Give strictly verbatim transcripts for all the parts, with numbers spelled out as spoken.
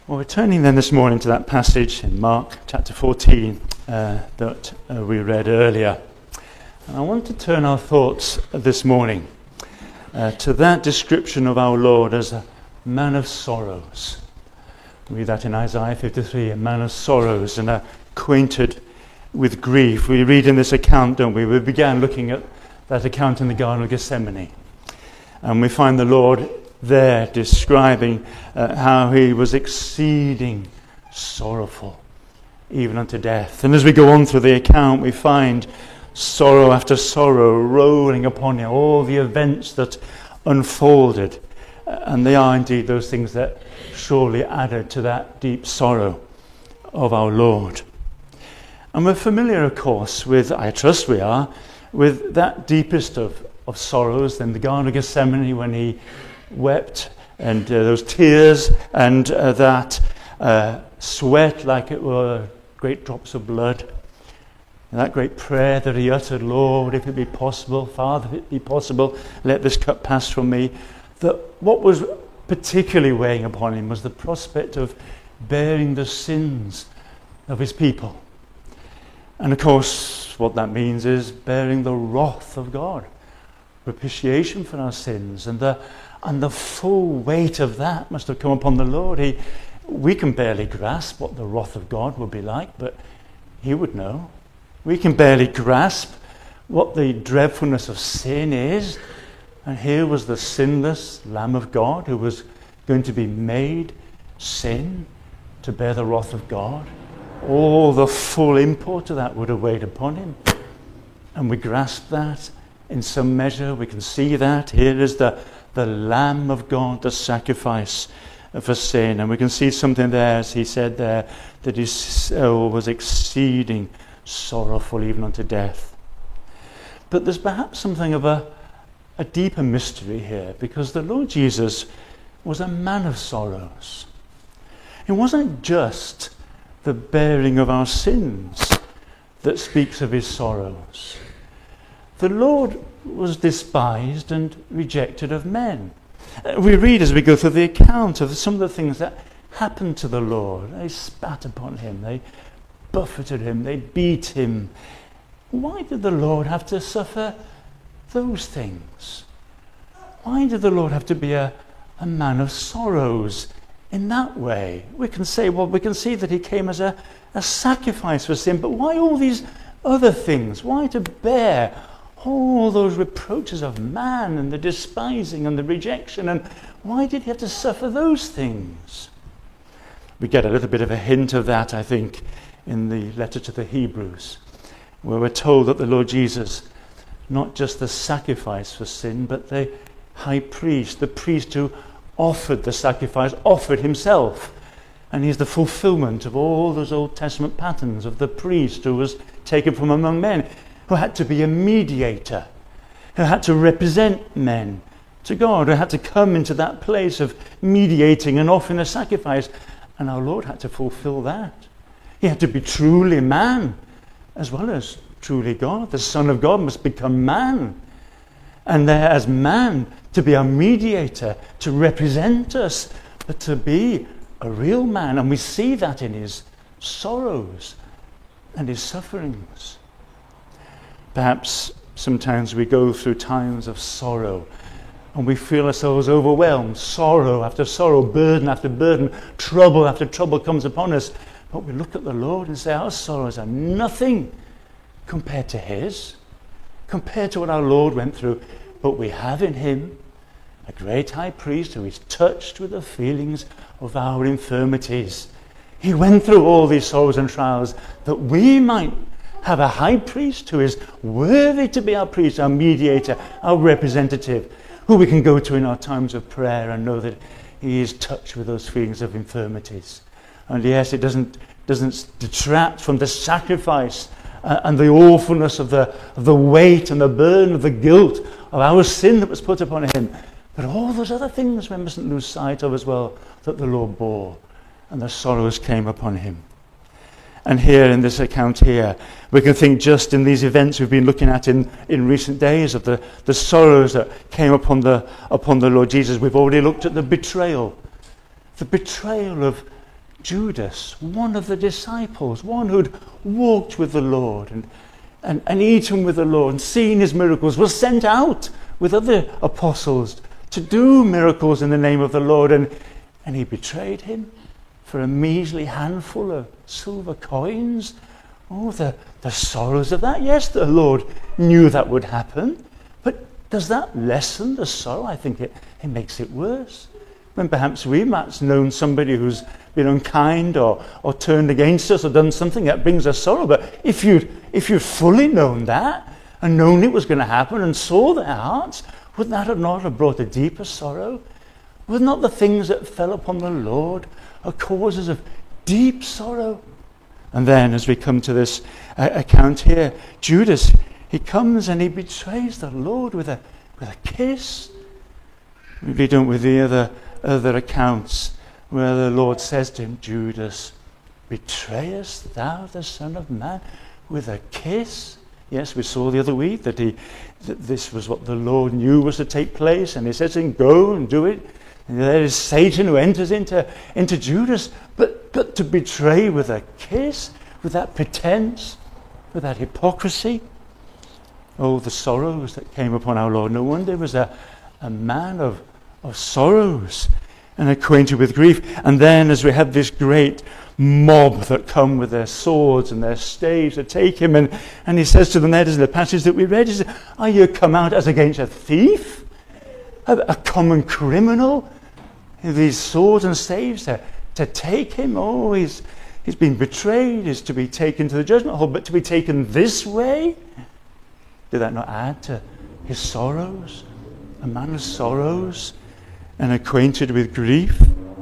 Well, we're turning then this morning to that passage in Mark chapter fourteen uh, that uh, we read earlier. And I want to turn our thoughts this morning uh, to that description of our Lord as a man of sorrows. We read that in Isaiah fifty-three, a man of sorrows and acquainted with grief. We read in this account, don't we? We began looking at that account in the Garden of Gethsemane. And we find the Lord there describing uh, how he was exceeding sorrowful, even unto death. And as we go on through the account, we find sorrow after sorrow rolling upon him, all the events that unfolded. Uh, and they are indeed those things that surely added to that deep sorrow of our Lord. And we're familiar, of course, with, I trust we are, with that deepest of, of sorrows in the Garden of Gethsemane when he wept, and uh, those tears and uh, that uh, sweat like it were great drops of blood. And that great prayer that he uttered, Lord, if it be possible, Father, if it be possible, let this cup pass from me. That what was particularly weighing upon him was the prospect of bearing the sins of his people. And of course, what that means is bearing the wrath of God, propitiation for our sins, and the and the full weight of that must have come upon the Lord. He, we can barely grasp what the wrath of God would be like, but he would know. We can barely grasp what the dreadfulness of sin is, and here was the sinless Lamb of God who was going to be made sin to bear the wrath of God. All the full import of that would have weighed upon him. And we grasp that in some measure. We can see that. Here is the, the Lamb of God, the sacrifice for sin. And we can see something there, as he said there, that his soul was exceeding sorrowful even unto death. But there's perhaps something of a, a deeper mystery here, because the Lord Jesus was a man of sorrows. It wasn't just the bearing of our sins that speaks of his sorrows. The Lord was despised and rejected of men. Uh, we read as we go through the account of some of the things that happened to the Lord. They spat upon him, they buffeted him, they beat him. Why did the Lord have to suffer those things? Why did the Lord have to be a, a man of sorrows in that way? We can say, well, we can see that he came as a, a sacrifice for sin, but why all these other things? Why to bear all those reproaches of man and the despising and the rejection? And why did he have to suffer those things? We get a little bit of a hint of that, I think, in the letter to the Hebrews, where we're told that the Lord Jesus, not just the sacrifice for sin, but the high priest, the priest who offered the sacrifice, offered himself. And he's the fulfillment of all those Old Testament patterns of the priest who was taken from among men, who had to be a mediator, who had to represent men to God, who had to come into that place of mediating and offering a sacrifice. And our Lord had to fulfill that. He had to be truly man as well as truly God. The Son of God must become man. And there as man, to be our mediator, to represent us, but to be a real man. And we see that in his sorrows and his sufferings. Perhaps sometimes we go through times of sorrow and we feel ourselves overwhelmed. Sorrow after sorrow, burden after burden, trouble after trouble comes upon us. But we look at the Lord and say our sorrows are nothing compared to his, compared to what our Lord went through. But we have in him a great high priest who is touched with the feelings of our infirmities. He went through all these sorrows and trials that we might have a high priest who is worthy to be our priest, our mediator, our representative, who we can go to in our times of prayer and know that he is touched with those feelings of infirmities. And yes, it doesn't doesn't detract from the sacrifice uh, and the awfulness of the, of the weight and the burden of the guilt of our sin that was put upon him. But all those other things we mustn't lose sight of as well, that the Lord bore, and the sorrows came upon him. And here in this account here, we can think just in these events we've been looking at in, in recent days of the, the sorrows that came upon the upon the Lord Jesus. We've already looked at the betrayal. The betrayal of Judas, one of the disciples, one who'd walked with the Lord and, and, and eaten with the Lord and seen his miracles, was sent out with other apostles to do miracles in the name of the Lord, and, and he betrayed him for a measly handful of silver coins. Oh, the, the sorrows of that. Yes, the Lord knew that would happen, but does that lessen the sorrow? I think it, it makes it worse. When perhaps we might have known somebody who's been unkind or, or turned against us or done something that brings us sorrow. But if you'd, if you'd fully known that and known it was going to happen and saw their hearts, would that have not have brought a deeper sorrow? Would not the things that fell upon the Lord are causes of deep sorrow? And then as we come to this uh, account here, Judas, he comes and he betrays the Lord with a, with a kiss. We don't with the other, other accounts where the Lord says to him, Judas, betrayest thou the Son of Man with a kiss? Yes, we saw the other week that he, that this was what the Lord knew was to take place, and he says to him, go and do it. And there is Satan who enters into, into Judas, but, but to betray with a kiss, with that pretense, with that hypocrisy. Oh, the sorrows that came upon our Lord. No wonder he was a, a man of, of sorrows and acquainted with grief. And then as we have this great mob that come with their swords and their staves to take him, and, and he says to them, that is the passage that we read, he says, are you come out as against a thief? A, a common criminal? These swords and staves to, to take him? Oh, he's, he's been betrayed, he's to be taken to the judgment hall, but to be taken this way? Did that not add to his sorrows? A man of sorrows and acquainted with grief.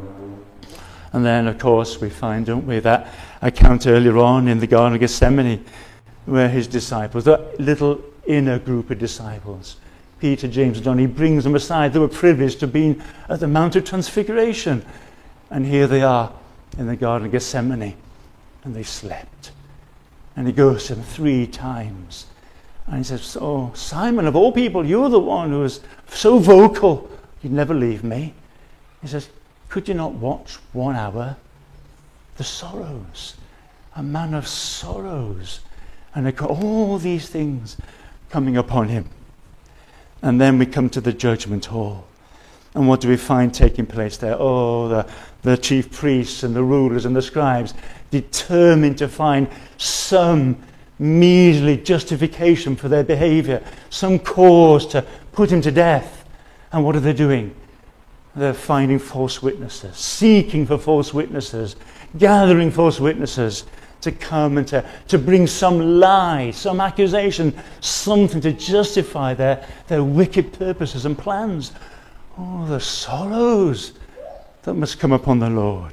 And then, of course, we find, don't we, that account earlier on in the Garden of Gethsemane, where his disciples, that little inner group of disciples, Peter, James, and John, he brings them aside. They were privileged to be at the Mount of Transfiguration. And here they are in the Garden of Gethsemane, and they slept. And he goes to them three times. And he says, oh, Simon, of all people, you're the one who is so vocal. You'd never leave me. He says, could you not watch one hour? The sorrows. A man of sorrows. And all these things coming upon him. And then we come to the judgment hall. And what do we find taking place there? Oh, the, the chief priests and the rulers and the scribes determined to find some measly justification for their behavior, some cause to put him to death. And what are they doing? They're finding false witnesses, seeking for false witnesses, gathering false witnesses to come and to, to bring some lie, some accusation, something to justify their, their wicked purposes and plans. Oh, the sorrows that must come upon the Lord.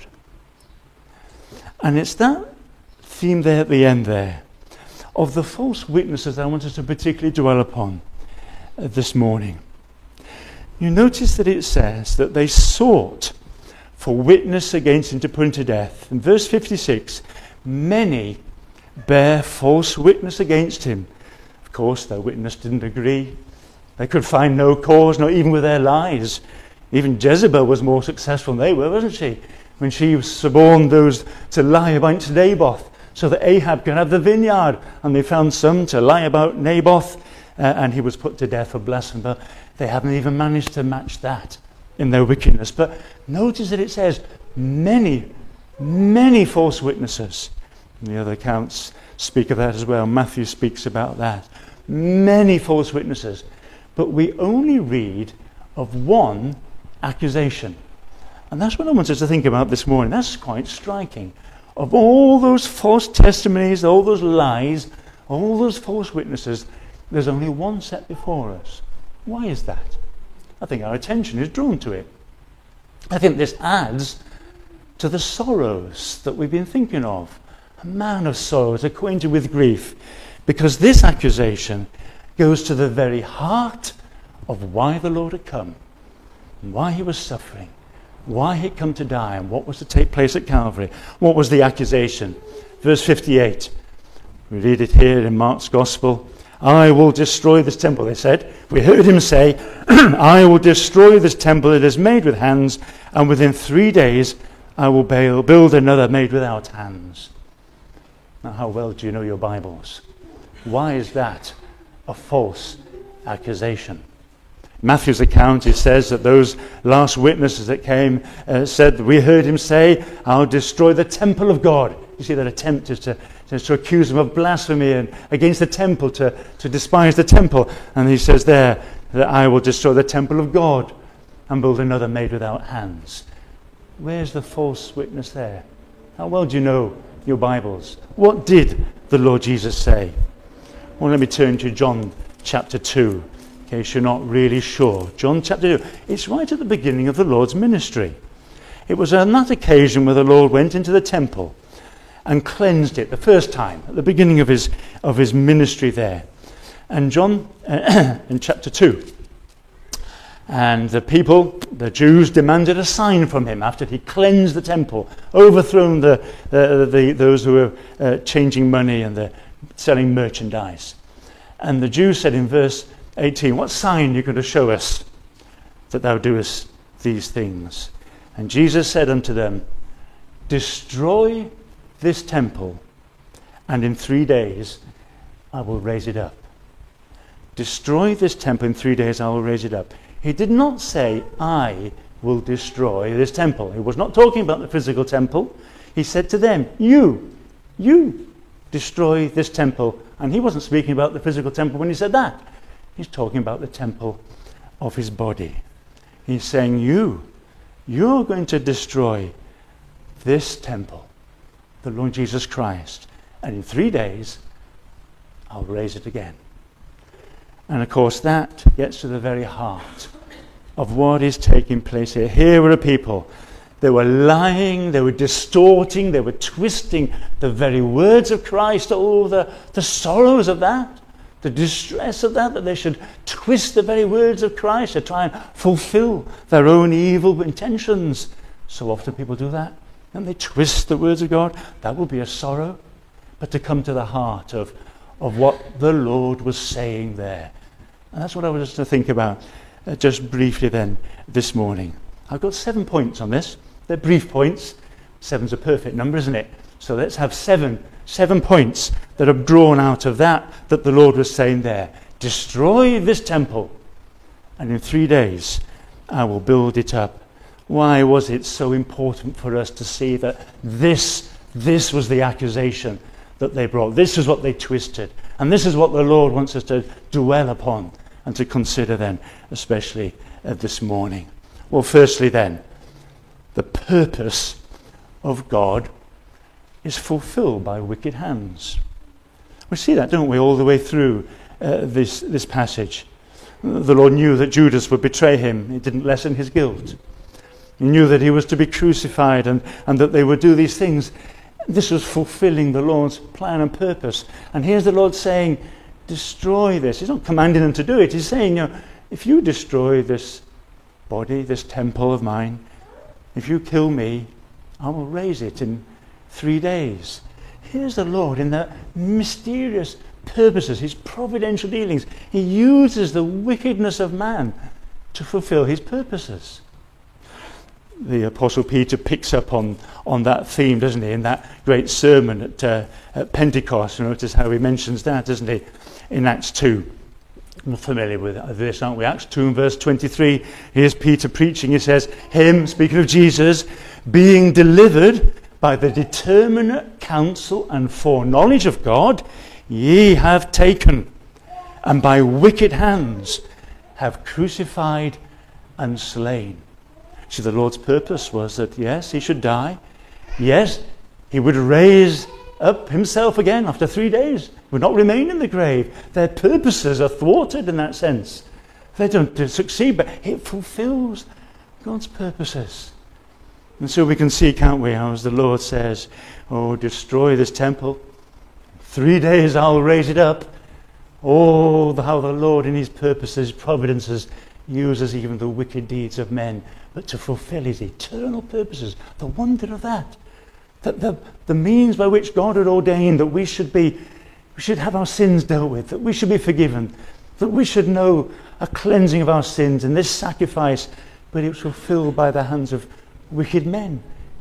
And it's that theme there at the end there of the false witnesses that I want us to particularly dwell upon uh, this morning. You notice that it says that they sought for witness against him to put him to death. In verse fifty-six, many bear false witness against him. Of course, their witness didn't agree. They could find no cause, not even with their lies. Even Jezebel was more successful than they were, wasn't she? When she suborned those to lie about Naboth so that Ahab could have the vineyard. And they found some to lie about Naboth, uh, and he was put to death for blasphemy. But they haven't even managed to match that in their wickedness. But notice that it says many, many false witnesses. And the other accounts speak of that as well. Matthew speaks about that. Many false witnesses. But we only read of one accusation. And that's what I want us to think about this morning. That's quite striking. Of all those false testimonies, all those lies, all those false witnesses, there's only one set before us. Why is that? I think our attention is drawn to it. I think this adds to the sorrows that we've been thinking of. A man of sorrows, acquainted with grief. Because this accusation goes to the very heart of why the Lord had come, and why he was suffering, why he'd come to die, and what was to take place at Calvary. What was the accusation? Verse fifty-eight. We read it here in Mark's Gospel. I will destroy this temple, they said. We heard him say, I will destroy this temple that is made with hands, and within three days I will build another made without hands. Now, how well do you know your Bibles? Why is that a false accusation? Matthew's account, it says that those last witnesses that came uh, said, we heard him say, I'll destroy the temple of God. You see, that attempt is to, is to accuse him of blasphemy and against the temple, to, to despise the temple. And he says there that I will destroy the temple of God and build another made without hands. Where's the false witness there? How well do you know your Bibles? What did the Lord Jesus say? Well, let me turn to John chapter two. In case you're not really sure. John chapter two. It's right at the beginning of the Lord's ministry. It was on that occasion where the Lord went into the temple and cleansed it the first time, at the beginning of his of his ministry there. And John, uh, in chapter two, and the people, the Jews, demanded a sign from him after he cleansed the temple, overthrown the, the, the those who were uh, changing money and the, selling merchandise. And the Jews said in verse eighteen, what sign are you going to show us that thou doest these things? And Jesus said unto them, destroy this temple, and in three days I will raise it up. Destroy this temple, in three days I will raise it up. He did not say, I will destroy this temple. He was not talking about the physical temple. He said to them, you, you destroy this temple. And he wasn't speaking about the physical temple when he said that. He's talking about the temple of his body. He's saying, you, you're going to destroy this temple, the Lord Jesus Christ. And in three days, I'll raise it again. And of course, that gets to the very heart of what is taking place here. Here were a people. They were lying, they were distorting, they were twisting the very words of Christ. Oh, the, the sorrows of that, the distress of that, that they should twist the very words of Christ to try and fulfill their own evil intentions. So often people do that, and they twist the words of God. That will be a sorrow. But to come to the heart of, of what the Lord was saying there. And that's what I was just to think about uh, just briefly then this morning. I've got seven points on this. They're brief points. Seven's a perfect number, isn't it? So let's have seven, seven points that are drawn out of that, that the Lord was saying there. Destroy this temple, and in three days I will build it up. Why was it so important for us to see that this, this was the accusation that they brought? This is what they twisted. And this is what the Lord wants us to dwell upon and to consider then, especially uh, this morning. Well, firstly then, the purpose of God is fulfilled by wicked hands. We see that, don't we, all the way through uh, this, this passage. The Lord knew that Judas would betray him. It didn't lessen his guilt. He knew that he was to be crucified and, and that they would do these things. This was fulfilling the Lord's plan and purpose. And here's the Lord saying, destroy this. He's not commanding them to do it. He's saying, you know, if you destroy this body, this temple of mine, if you kill me, I will raise it in three days. Here's the Lord in the mysterious purposes, his providential dealings. He uses the wickedness of man to fulfill his purposes. The Apostle Peter picks up on, on that theme, doesn't he, in that great sermon at, uh, at Pentecost. Notice how he mentions that, doesn't he, in Acts two. We're familiar with this, aren't we? Acts two and verse twenty-three. Here's Peter preaching. He says, him, speaking of Jesus, being delivered by the determinate counsel and foreknowledge of God, ye have taken, and by wicked hands have crucified and slain. See, the Lord's purpose was that, yes, he should die. Yes, he would raise up himself again after three days. He would not remain in the grave. Their purposes are thwarted in that sense. They don't succeed, but it fulfills God's purposes. And so we can see, can't we, how as the Lord says, oh, destroy this temple. Three days I'll raise it up. Oh, how the Lord in his purposes, providences, uses even the wicked deeds of men, but to fulfill his eternal purposes. The wonder of that. That the, the means by which God had ordained that we should be, we should have our sins dealt with, that we should be forgiven, that we should know a cleansing of our sins in this sacrifice, but it was fulfilled by the hands of wicked men.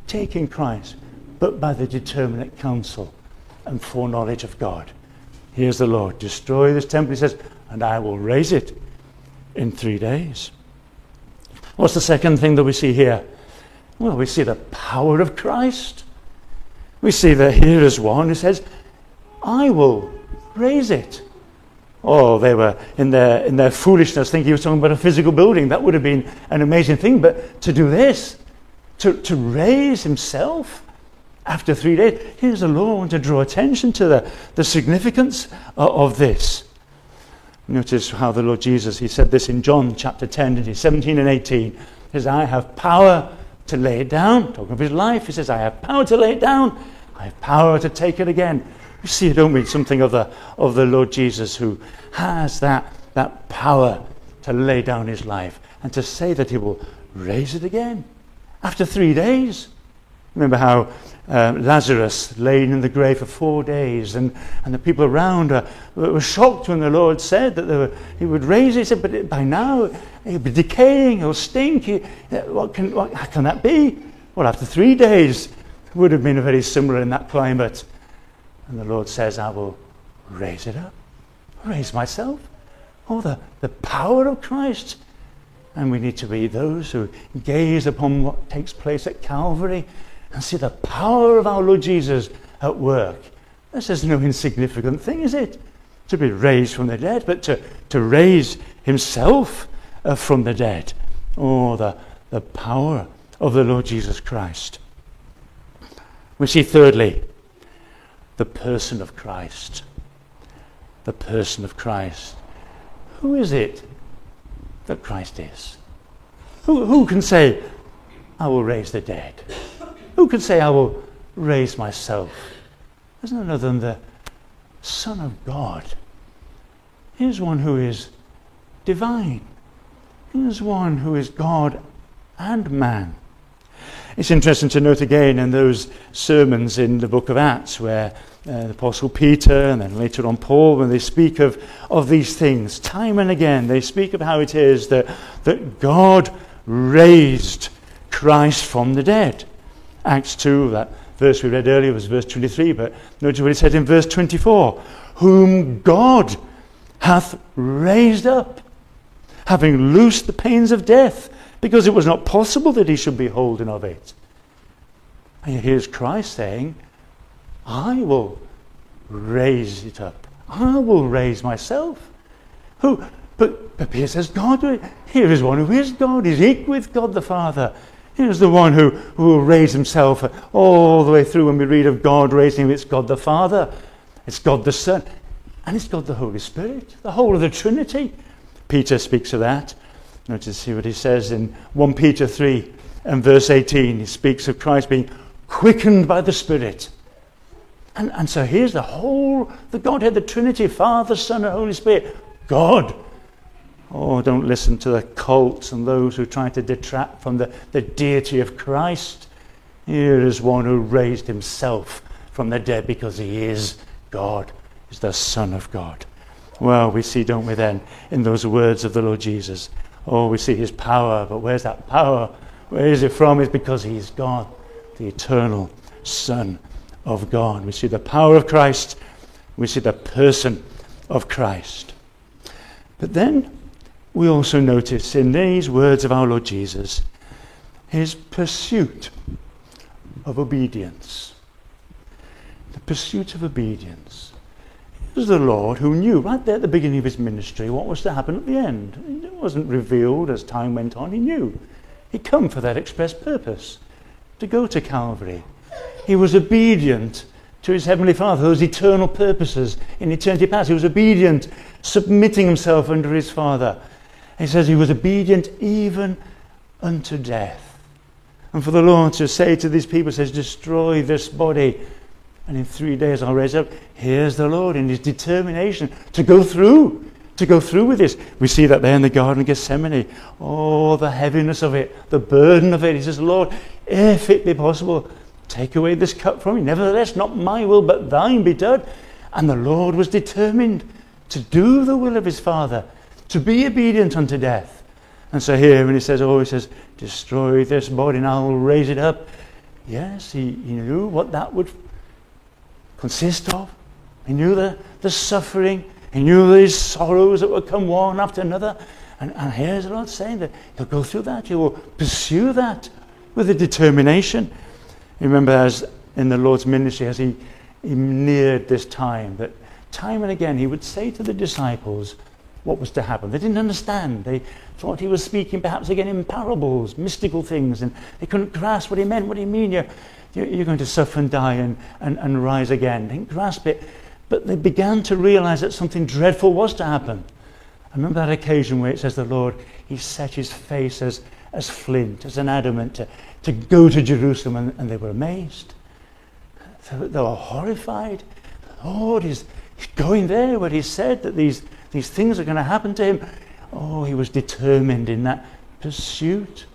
taking Christ, but by the determinate counsel and foreknowledge of God. Here's the Lord, destroy this temple, he says, and I will raise it in three days. What's the second thing that we see here? Well, we see the power of Christ. We see that here is one who says, I will raise it. Oh, they were in their in their foolishness thinking he was talking about a physical building. That would have been an amazing thing. But to do this, to, to raise himself after three days, here's the Lord to draw attention to the, the significance of, of this. Notice how the Lord Jesus, he said this in John chapter ten, seventeen and eighteen. He says, I have power to lay it down. Talking of his life, he says, I have power to lay it down. I have power to take it again. We see, don't we, something of the of the Lord Jesus who has that, that power to lay down his life and to say that he will raise it again after three days. Remember how uh, Lazarus lay in the grave for four days and, and the people around uh, were shocked when the Lord said that they were, he would raise it. He said, but it, by now he'll be decaying, he'll stink. He, what can, what, how can that be? Well, after three days, it would have been very similar in that climate. And the Lord says, I will raise it up, raise myself. Oh, the, the power of Christ. And we need to be those who gaze upon what takes place at Calvary and see the power of our Lord Jesus at work. This is no insignificant thing, is it? To be raised from the dead, but to, to raise himself uh, from the dead. Oh, the, the power of the Lord Jesus Christ. We see thirdly, the person of Christ. The person of Christ. Who is it that Christ is? Who, who can say, I will raise the dead? Who can say, I will raise myself? There's none other than the Son of God. Here's one who is divine. Here's one who is God and man. It's interesting to note again in those sermons in the book of Acts where uh, the Apostle Peter and then later on Paul, when they speak of, of these things, time and again they speak of how it is that, that God raised Christ from the dead. Acts two, that verse we read earlier was verse twenty-three, but notice what it said in verse twenty-four. Whom God hath raised up, having loosed the pains of death, because it was not possible that he should be holden of it. And here's Christ saying, I will raise it up. I will raise myself. Who? But, but Peter says, God, here is one who is God. He's equal with God the Father. Here's the one who, who will raise himself all the way through. When we read of God raising him, it's God the Father, it's God the Son, and it's God the Holy Spirit, the whole of the Trinity. Peter speaks of that. Notice see what he says in First Peter three and verse eighteen. He speaks of Christ being quickened by the Spirit. And, and so here's the whole, the Godhead, the Trinity, Father, Son, and Holy Spirit. God. Oh, don't listen to the cults and those who try to detract from the, the deity of Christ. Here is one who raised himself from the dead because he is God. He's the Son of God. Well, we see, don't we then, in those words of the Lord Jesus. Oh, we see his power, but where's that power? Where is it from? It's because he's God, the eternal Son of God. We see the power of Christ. We see the person of Christ. But then we also notice in these words of our Lord Jesus his pursuit of obedience. The pursuit of obedience. It was the Lord who knew right there at the beginning of his ministry what was to happen at the end. It wasn't revealed as time went on. He knew. He'd come for that express purpose, to go to Calvary. He was obedient to his heavenly Father, those eternal purposes in eternity past. He was obedient, submitting himself under his Father. He says he was obedient even unto death. And for the Lord to say to these people, says, destroy this body, and in three days I'll raise up. Here's the Lord in his determination to go through, to go through with this. We see that there in the Garden of Gethsemane. Oh, the heaviness of it, the burden of it. He says, Lord, if it be possible, take away this cup from me. Nevertheless, not my will, but thine be done. And the Lord was determined to do the will of his Father, to be obedient unto death. And so here when he says, oh, he says, destroy this body and I will raise it up. Yes, he, he knew what that would consist of. He knew the, the suffering. He knew these sorrows that would come one after another. And, and here's the Lord saying that he'll go through that. He will pursue that with a determination. You remember as in the Lord's ministry, as he, he neared this time, that time and again he would say to the disciples what was to happen. They didn't understand. They thought he was speaking perhaps again in parables, mystical things, and they couldn't grasp what he meant. What do you mean you're, you're going to suffer and die and, and, and rise again? They didn't grasp it. But they began to realize that something dreadful was to happen. I remember that occasion where it says the Lord, he set his face as, as flint, as an adamant, to, to go to Jerusalem, and, and they were amazed. They, they were horrified. The Lord is going there where he said that these, these things are going to happen to him. Oh, he was determined in that pursuit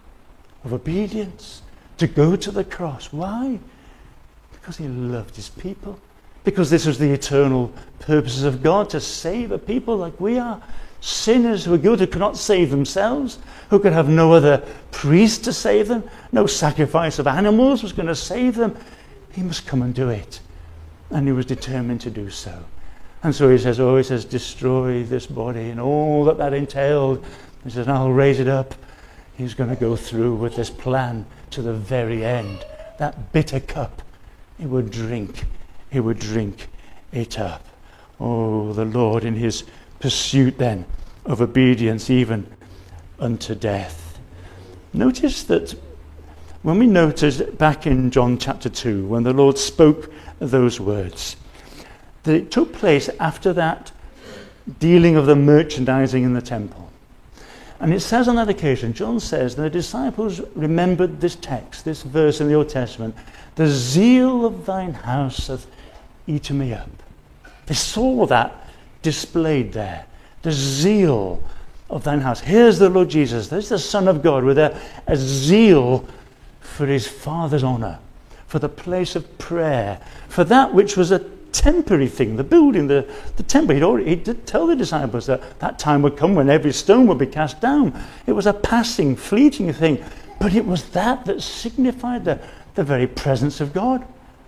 of obedience to go to the cross. Why? Because he loved his people. Because this was the eternal purposes of God, to save a people like we are. Sinners who are good, who cannot save themselves, who could have no other priest to save them. No sacrifice of animals was going to save them. He must come and do it. And he was determined to do so. And so he says, oh, he says, destroy this body and all that that entailed. He says, I'll raise it up. He's going to go through with this plan to the very end. That bitter cup, he would drink. He would drink it up. Oh, the Lord in his pursuit then of obedience even unto death. Notice that when we noticed back in John chapter two, when the Lord spoke those words, that it took place after that dealing of the merchandising in the temple. And it says on that occasion, John says, the disciples remembered this text, this verse in the Old Testament, the zeal of thine house hath eaten me up. They saw that displayed there, the zeal of thine house. Here's the Lord Jesus, there's the Son of God with a, a zeal for his Father's honour, for the place of prayer, for that which was a temporary thing, the building, the, the temple. He'd already, he did tell the disciples that that time would come when every stone would be cast down. It was a passing, fleeting thing, but it was that that signified the, the very presence of God.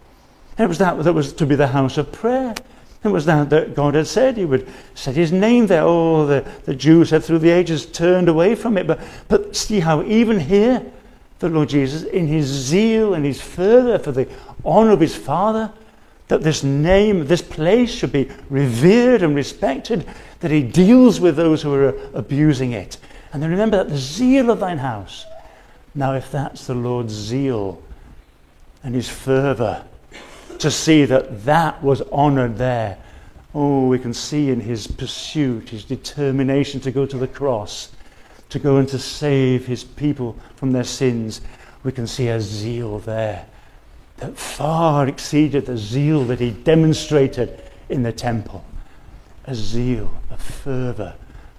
It was that that was to be the house of prayer. It was that that God had said he would set his name there. Oh, the, the Jews had through the ages turned away from it. But, but see how even here, the Lord Jesus, in his zeal and his fervour for the honour of his Father, that this name, this place should be revered and respected, that he deals with those who are abusing it. And then remember that the zeal of thine house. Now, if that's the Lord's zeal and his fervour, to see that that was honoured there. Oh, we can see in his pursuit, his determination to go to the cross, to go and to save his people from their sins. We can see a zeal there that far exceeded the zeal that he demonstrated in the temple. A zeal, a fervour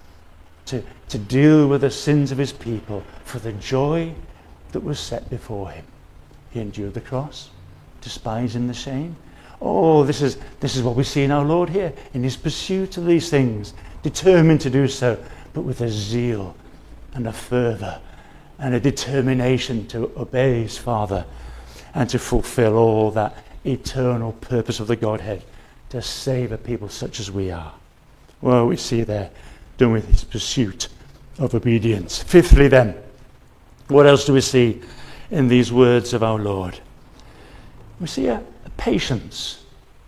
to, to deal with the sins of his people for the joy that was set before him. He endured the cross, despising the shame. Oh, this is this is what we see in our Lord here, in his pursuit of these things, determined to do so, but with a zeal and a fervour and a determination to obey his Father and to fulfill all that eternal purpose of the Godhead, to save a people such as we are. Well, we see there, done with his pursuit of obedience. Fifthly then, what else do we see in these words of our Lord? We see a, a patience.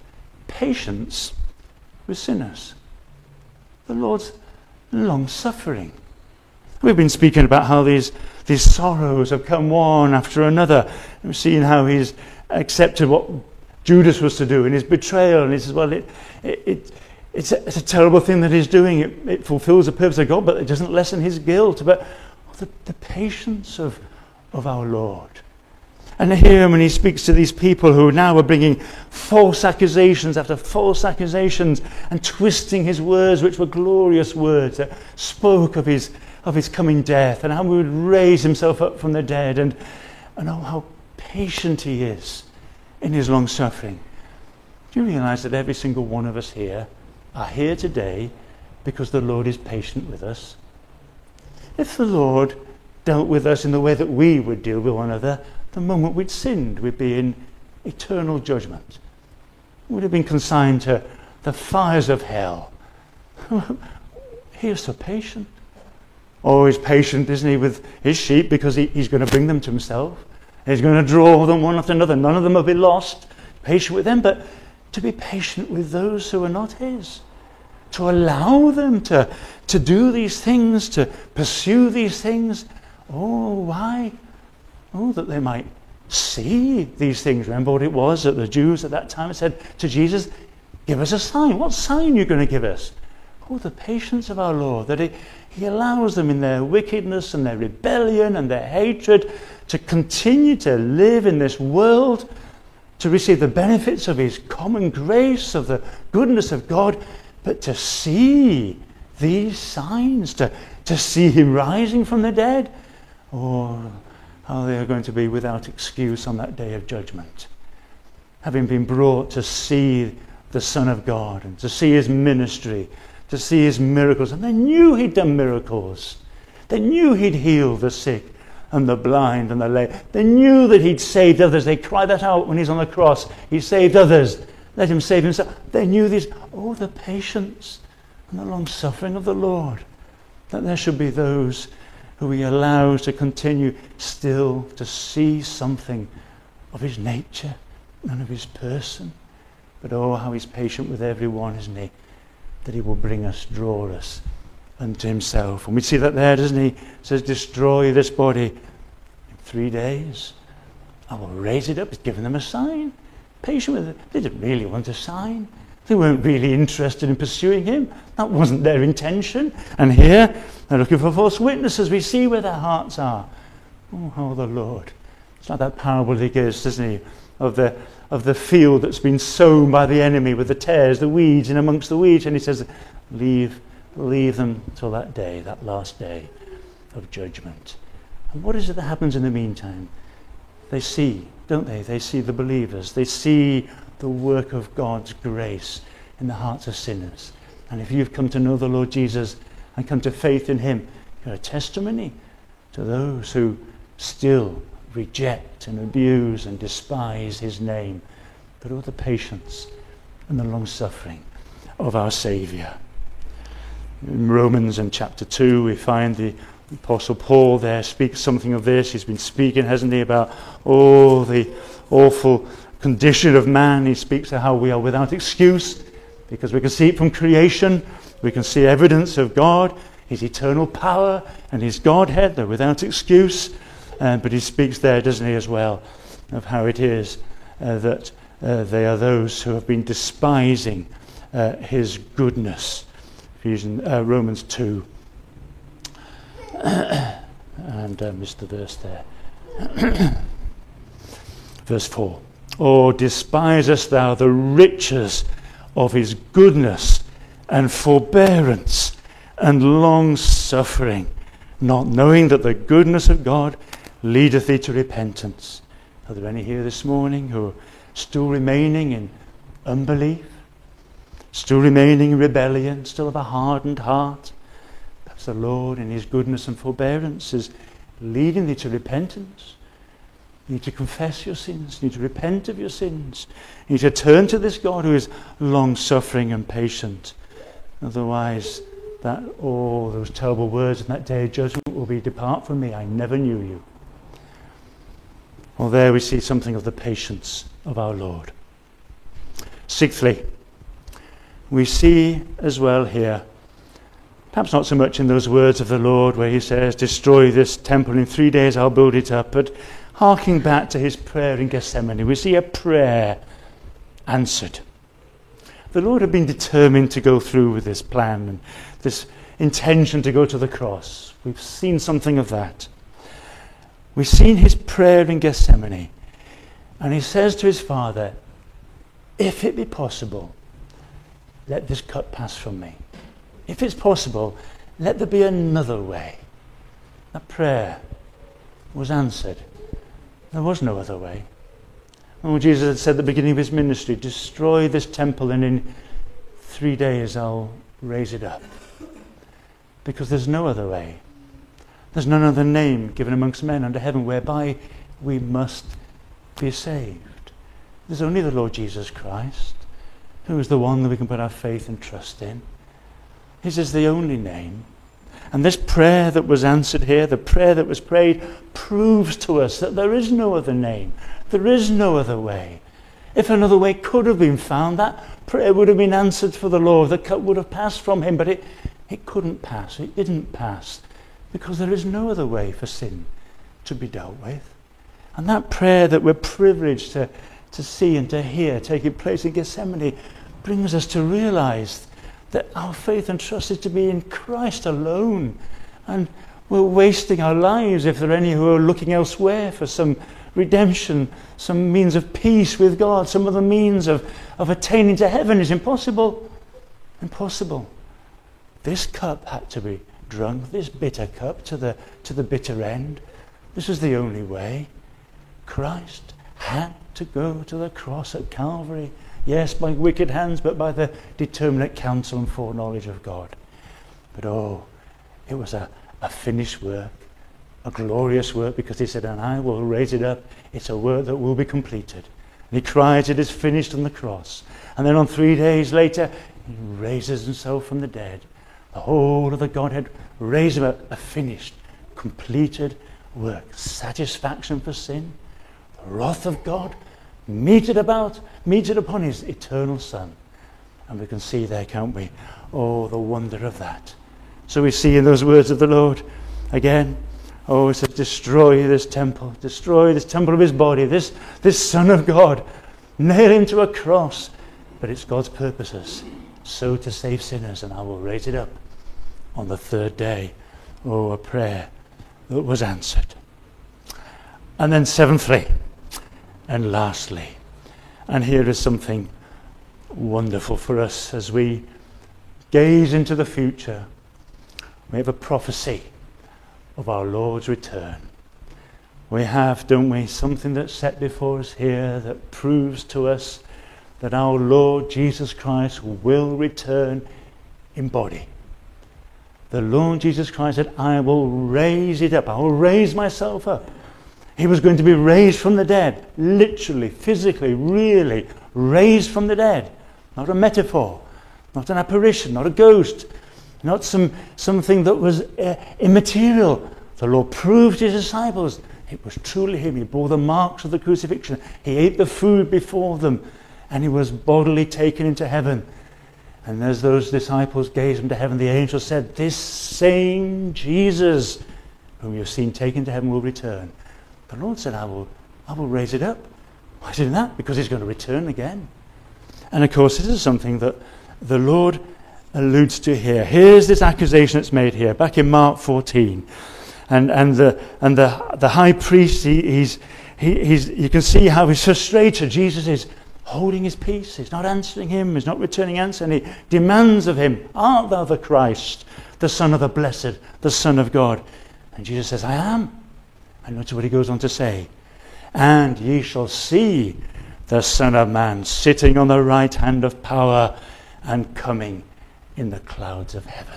Patience with sinners. The Lord's long-suffering. We've been speaking about how these, these sorrows have come one after another. We've seen how he's accepted what Judas was to do in his betrayal. And he says, well, it, it, it, it's, a, it's a terrible thing that he's doing. It, it fulfills the purpose of God, but it doesn't lessen his guilt. But oh, the, the patience of, of our Lord. And here when he speaks to these people who now are bringing false accusations after false accusations and twisting his words, which were glorious words that spoke of his of his coming death and how he would raise himself up from the dead, and, and oh, how patient he is in his long suffering. Do you realize that every single one of us here are here today because the Lord is patient with us? If the Lord dealt with us in the way that we would deal with one another, the moment we'd sinned, we'd be in eternal judgment. We'd have been consigned to the fires of hell. He is so patient. Oh, he's patient, isn't he, with his sheep, because he, he's going to bring them to himself. He's going to draw them one after another. None of them will be lost. Patient with them, but to be patient with those who are not his. To allow them to, to do these things, to pursue these things. Oh, why? Oh, that they might see these things. Remember what it was that the Jews at that time said to Jesus, give us a sign. What sign are you going to give us? Oh, the patience of our Lord, that he, he allows them in their wickedness and their rebellion and their hatred to continue to live in this world, to receive the benefits of his common grace, of the goodness of God, but to see these signs, to, to see him rising from the dead. Oh, how they are going to be without excuse on that day of judgment. Having been brought to see the Son of God and to see his ministry, to see his miracles. And they knew he'd done miracles. They knew he'd healed the sick and the blind and the lame. They knew that he'd saved others. They cried that out when he's on the cross. He saved others. Let him save himself. They knew this. Oh, the patience and the long suffering of the Lord. That there should be those who he allows to continue still to see something of his nature and of his person. But oh, how he's patient with everyone, isn't he? That he will bring us, draw us unto himself. And we see that there, doesn't he? It says, destroy this body in three days. I will raise it up. He's given them a sign. Patient with it. They didn't really want a sign. They weren't really interested in pursuing him. That wasn't their intention. And here, they're looking for false witnesses. We see where their hearts are. Oh, how the Lord. It's like that parable he gives, doesn't he? Of the of the field that's been sown by the enemy with the tares, the weeds, in amongst the weeds. And he says, leave, leave them till that day, that last day of judgment. And what is it that happens in the meantime? They see, don't they? They see the believers. They see the work of God's grace in the hearts of sinners. And if you've come to know the Lord Jesus and come to faith in him, you're a testimony to those who still reject and abuse and despise his name. But oh, the patience and the long suffering of our Saviour. In Romans in chapter two, we find the Apostle Paul there speaks something of this. He's been speaking, hasn't he, about oh, the awful condition of man. He speaks of how we are without excuse, because we can see it from creation. We can see evidence of God, his eternal power and his Godhead. They're without excuse. Uh, but he speaks there, doesn't he, as well, of how it is uh, that uh, they are those who have been despising uh, his goodness. Ephesians, uh, Romans two. and uh, missed the verse there. Verse four. Oh, despisest thou the riches of his goodness and forbearance and long suffering, not knowing that the goodness of God leadeth thee to repentance. Are there any here this morning who are still remaining in unbelief, still remaining in rebellion, still have a hardened heart? Perhaps the Lord in his goodness and forbearance is leading thee to repentance. You need to confess your sins. You need to repent of your sins. You need to turn to this God who is long-suffering and patient. Otherwise, that all those terrible words in that day of judgment will be, depart from me, I never knew you. Well, there we see something of the patience of our Lord. Sixthly, we see as well here, perhaps not so much in those words of the Lord where he says, destroy this temple in three days, I'll build it up, but harking back to his prayer in Gethsemane, we see a prayer answered. The Lord had been determined to go through with this plan and this intention to go to the cross. We've seen something of that. We've seen his prayer in Gethsemane. And he says to his Father, if it be possible, let this cup pass from me. If it's possible, let there be another way. That prayer was answered. There was no other way. Oh, Jesus had said at the beginning of his ministry, destroy this temple and in three days I'll raise it up. Because there's no other way. There's none other name given amongst men under heaven whereby we must be saved. There's only the Lord Jesus Christ who is the one that we can put our faith and trust in. His is the only name. And this prayer that was answered here, the prayer that was prayed, proves to us that there is no other name. There is no other way. If another way could have been found, that prayer would have been answered for the Lord. The cup would have passed from him, but it, it couldn't pass. It didn't pass because there is no other way for sin to be dealt with. And that prayer that we're privileged to, to see and to hear taking place in Gethsemane brings us to realize that our faith and trust is to be in Christ alone. And we're wasting our lives if there are any who are looking elsewhere for some redemption, some means of peace with God, some other means of, of attaining to heaven. Is impossible. Impossible. This cup had to be drunk, this bitter cup to the, to the bitter end. This was the only way. Christ had to go to the cross at Calvary. Yes, by wicked hands, but by the determinate counsel and foreknowledge of God. But oh, it was a, a finished work, a glorious work, because he said, and I will raise it up. It's a work that will be completed. And he cries, it is finished on the cross. And then on three days later, he raises himself from the dead. The whole of the Godhead raised him up, a finished, completed work. Satisfaction for sin, the wrath of God, meted about, meted upon his eternal Son. And we can see there, can't we? Oh, the wonder of that. So we see in those words of the Lord, again, oh, it says, destroy this temple, destroy this temple of his body, this, this Son of God, nail him to a cross. But it's God's purposes, so to save sinners, and I will raise it up on the third day. Oh, a prayer that was answered. And then seventhly, and lastly, and here is something wonderful for us as we gaze into the future. We have a prophecy of our Lord's return. We have, don't we, something that's set before us here that proves to us that our Lord Jesus Christ will return in body. The Lord Jesus Christ said, I will raise it up. I will raise myself up. He was going to be raised from the dead, literally, physically, really raised from the dead. Not a metaphor, not an apparition, not a ghost, not some something that was uh, immaterial. The Lord proved to his disciples it was truly him. He bore the marks of the crucifixion. He ate the food before them, and he was bodily taken into heaven. And as those disciples gazed into heaven, the angel said, this same Jesus whom you have seen taken to heaven will return. The Lord said, I will, I will raise it up. Why did that? Because he's going to return again. And of course, this is something that the Lord alludes to here. Here's this accusation that's made here, back in Mark fourteen. And and the and the the high priest, he, he's he, he's you can see how he's frustrated. Jesus is holding his peace. He's not answering him. He's not returning answer. And he demands of him, art thou the Christ, the Son of the Blessed, the Son of God? And Jesus says, I am. And notice what he goes on to say. And ye shall see the Son of Man sitting on the right hand of power and coming in the clouds of heaven.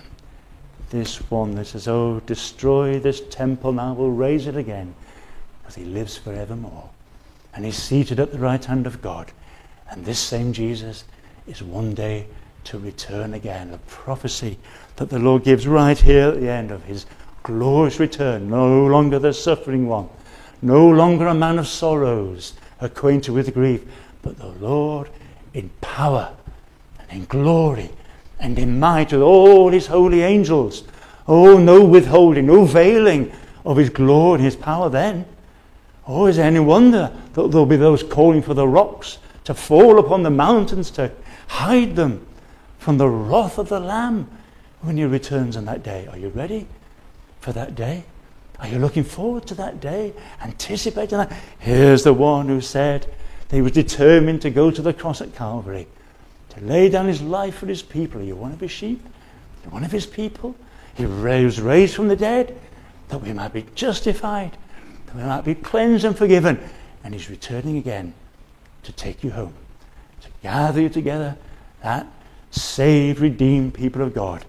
This one that says, oh, destroy this temple, and I will raise it again. Because he lives forevermore. And he's seated at the right hand of God. And this same Jesus is one day to return again. A prophecy that the Lord gives right here at the end of his glorious return. No longer the suffering one. No longer a man of sorrows, acquainted with grief. But the Lord in power and in glory and in might with all his holy angels. Oh, no withholding, no veiling of his glory and his power then. Oh, is there any wonder that there'll be those calling for the rocks to fall upon the mountains to hide them from the wrath of the Lamb when he returns on that day? Are you ready for that day? Are you looking forward to that day? Anticipating that? Here's the one who said that he was determined to go to the cross at Calvary, to lay down his life for his people. Are you one of his sheep? Are you one of his people? He was raised from the dead that we might be justified, that we might be cleansed and forgiven. And he's returning again to take you home, to gather you together, that saved, redeemed people of God,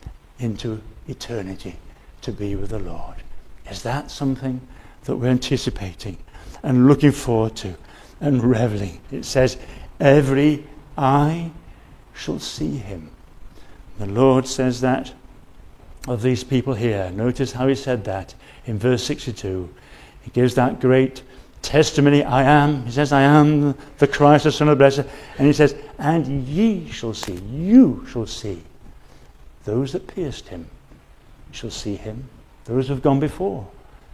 into eternity to be with the Lord. Is that something that we're anticipating? and looking forward to and reveling. It says, every eye shall see him. The Lord says that of these people here. Notice how he said that in verse sixty-two. He gives that great testimony, I am. He says, I am the Christ, the Son of the Blessed. And he says, and ye shall see, you shall see. Those that pierced him shall see him. Those who have gone before.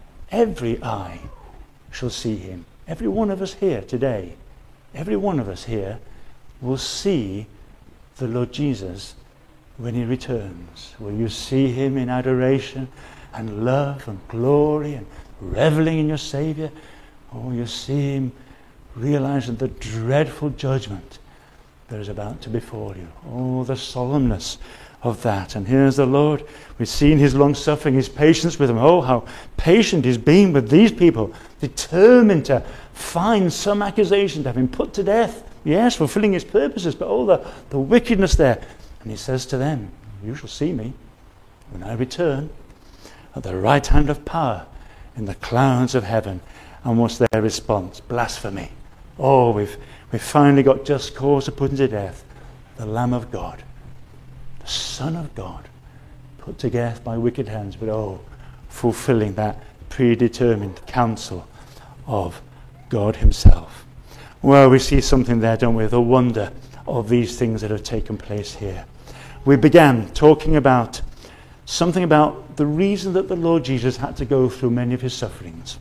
Every eye shall see him. Every one of us here today, every one of us here will see the Lord Jesus when he returns. Will you see him in adoration and love and glory and reveling in your Saviour? Or you see him realizing the dreadful judgment that is about to befall you. Oh, the solemnness of that. And here's the Lord. We've seen his long suffering, his patience with them. Oh, how patient he's been with these people, determined to find some accusation to have him put to death. Yes, fulfilling his purposes, but oh, the, the wickedness there. And he says to them, you shall see me when I return at the right hand of power in the clouds of heaven. And what's their response? Blasphemy. Oh, we've, we've finally got just cause to put him to death. The Lamb of God, the Son of God, put to death by wicked hands, but oh, fulfilling that predetermined counsel of God himself. Well, we see something there, don't we? The wonder of these things that have taken place here. We began talking about something about the reason that the Lord Jesus had to go through many of his sufferings.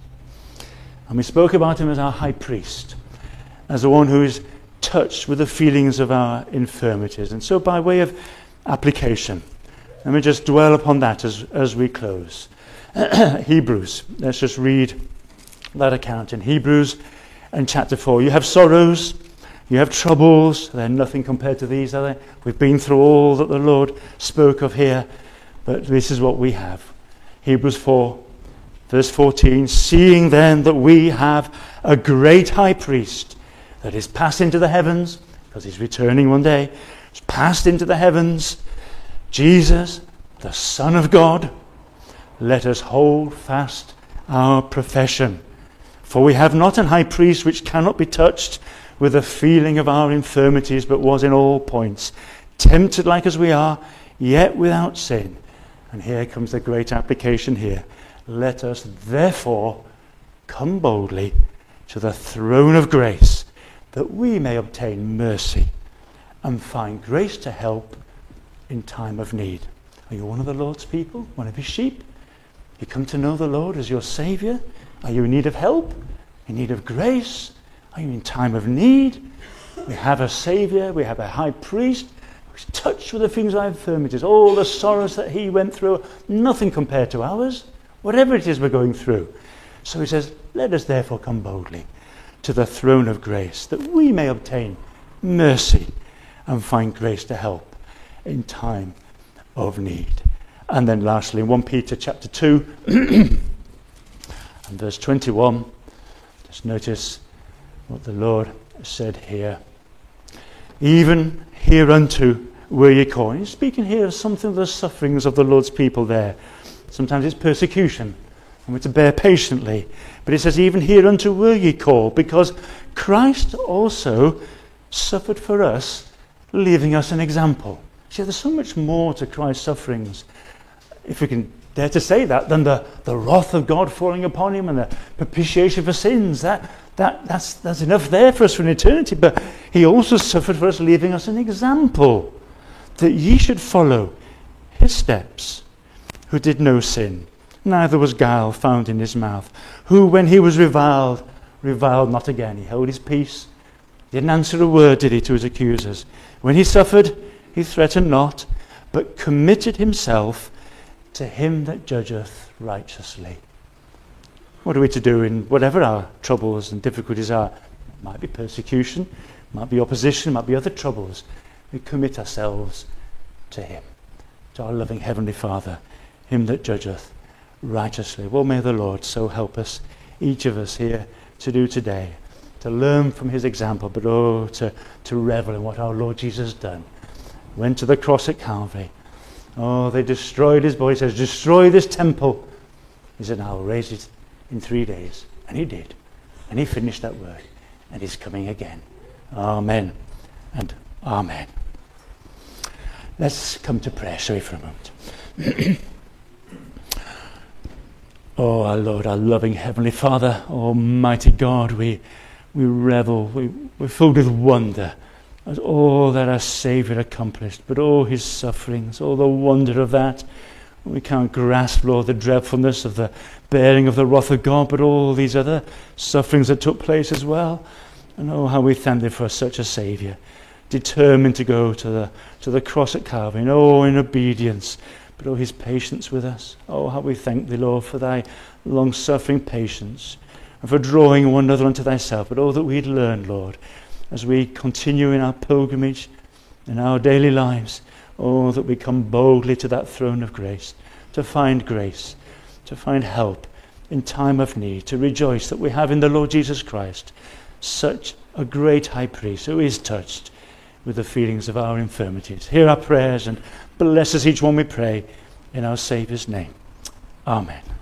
And we spoke about him as our high priest, as the one who is touched with the feelings of our infirmities. And so by way of application, let me just dwell upon that as, as we close. Hebrews, let's just read that account in Hebrews and chapter four. You have sorrows, you have troubles, they're nothing compared to these, are they? We've been through all that the Lord spoke of here, but this is what we have. Hebrews four, verse fourteen, seeing then that we have a great high priest that is passed into the heavens, because he's returning one day, he's passed into the heavens, Jesus, the Son of God, let us hold fast our profession. For we have not an high priest which cannot be touched with the feeling of our infirmities, but was in all points tempted like as we are, yet without sin. And here comes the great application here. Let us therefore come boldly to the throne of grace, that we may obtain mercy and find grace to help in time of need. Are you one of the Lord's people? One of his sheep? You come to know the Lord as your Saviour? Are you in need of help? In need of grace? Are you in time of need? We have a Saviour, we have a high priest who's touched with the things of our infirmities, all the sorrows that he went through, nothing compared to ours, whatever it is we're going through. So he says, let us therefore come boldly to the throne of grace, that we may obtain mercy and find grace to help in time of need. And then lastly, in First Peter chapter two and verse twenty-one, just notice what the Lord said here. Even hereunto were ye called. He's speaking here of something of the sufferings of the Lord's people there. Sometimes it's persecution, and we're to bear patiently. But it says, even hereunto were ye called, because Christ also suffered for us, leaving us an example. See, there's so much more to Christ's sufferings, if we can dare to say that, than the, the wrath of God falling upon him and the propitiation for sins. That, that, that's, that's enough there for us for an eternity. But he also suffered for us, leaving us an example, that ye should follow his steps, who did no sin, neither was guile found in his mouth, who when he was reviled, reviled not again. He held his peace, didn't answer a word, did he, to his accusers. When he suffered, he threatened not, but committed himself to him that judgeth righteously. What are we to do in whatever our troubles and difficulties are? It might be persecution, might be opposition, might be other troubles. We commit ourselves to him, to our loving Heavenly Father, him that judgeth righteously. Well, may the Lord so help us, each of us here, to do today, to learn from his example, but oh, to, to revel in what our Lord Jesus done. Went to the cross at Calvary. Oh, they destroyed his body. He says, destroy this temple. He said, I'll raise it in three days. And he did. And he finished that work, and he's coming again. Amen and amen. Let's come to prayer, shall we, for a moment. Oh, our Lord, our loving Heavenly Father, Almighty God, we we revel, we, we're filled with wonder at all that our Saviour accomplished, but all his sufferings, all the wonder of that. We can't grasp, Lord, the dreadfulness of the bearing of the wrath of God, but all these other sufferings that took place as well. And oh, how we thank thee for such a Saviour, determined to go to the to the cross at Calvary, and oh, in obedience, but oh, his patience with us. Oh, how we thank thee, Lord, for thy long-suffering patience, and for drawing one another unto thyself. But oh, that we'd learn, Lord, as we continue in our pilgrimage, in our daily lives, oh, that we come boldly to that throne of grace, to find grace, to find help in time of need, to rejoice that we have in the Lord Jesus Christ such a great high priest who is touched with the feelings of our infirmities. Hear our prayers and bless us each one, we pray, in our Saviour's name. Amen.